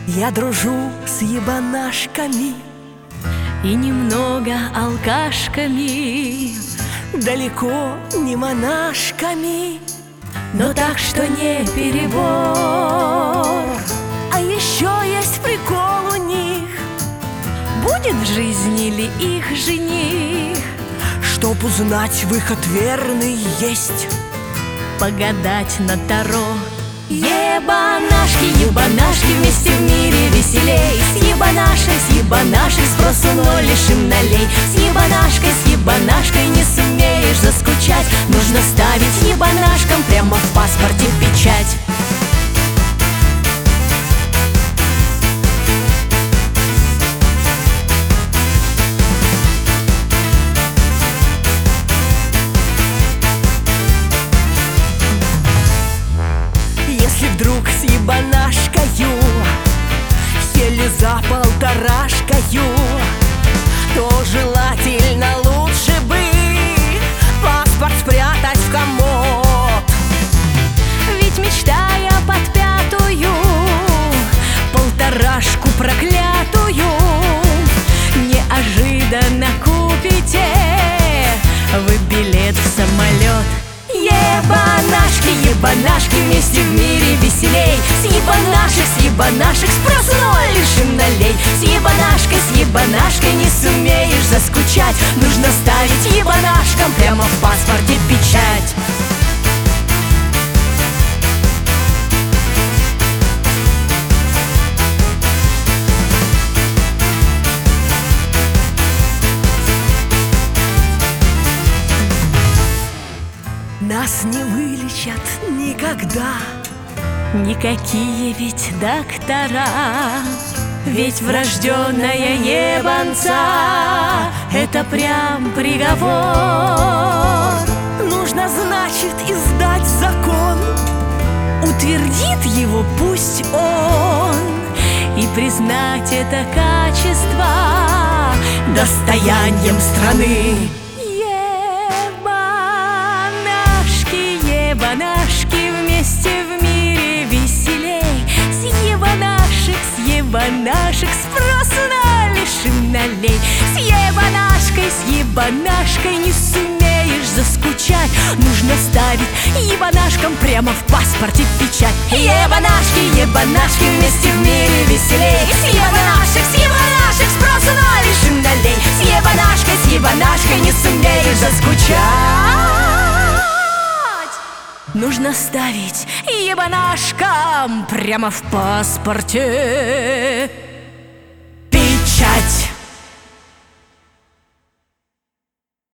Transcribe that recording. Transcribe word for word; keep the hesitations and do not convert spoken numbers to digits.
Я дружу с ебанашками и немного алкашками, далеко не монашками, но так что не перебор. А еще есть прикол у них: будет в жизни ли их жених? Чтоб узнать, выход верный есть погадать на таро. Ебанашки, ебанашки, вместе в мире веселей. С ебанашкой, с ебанашкой спросу ноль, лишим налей. С ебанашкой, с ебанашкой не сумеешь заскучать. Нужно ставить ебанашкам прямо в паспорте печать. Если вдруг с ебанашкою еле за полторашкою, то желательно лучше бы паспорт спрятать в комод. Ведь мечтая под пятую полторашку проклятую, неожиданно купите вы билет в самолет. Ебанашки, ебанашки, вместе в мире веселей. С ебанашек, с ебанашек спрос ноль, лишим налей. С ебанашкой, с ебанашкой не сумеешь заскучать. Нужно ставить ебанашкам прямо в паспорте печать. Нас не вылечат никогда никакие ведь доктора, ведь врожденная ебанца — это прям приговор. Нужно, значит, издать закон, утвердит его пусть он, и признать это качество достоянием страны. Ебанашки, вместе в мире веселей. С ебанашек, с ебанашек спросу на лишим налей. С ебанашкой, с ебанашкой не сумеешь заскучать. Нужно ставить ебанашкам прямо в паспорте печать. Ебанашки, ебанашки, вместе в мире веселей. С ебанашек, с ебанашек спросу на лишим налей. С ебанашкой, с ебанашкой не сумеешь заскучать. Нужно ставить ебанашкам прямо в паспорте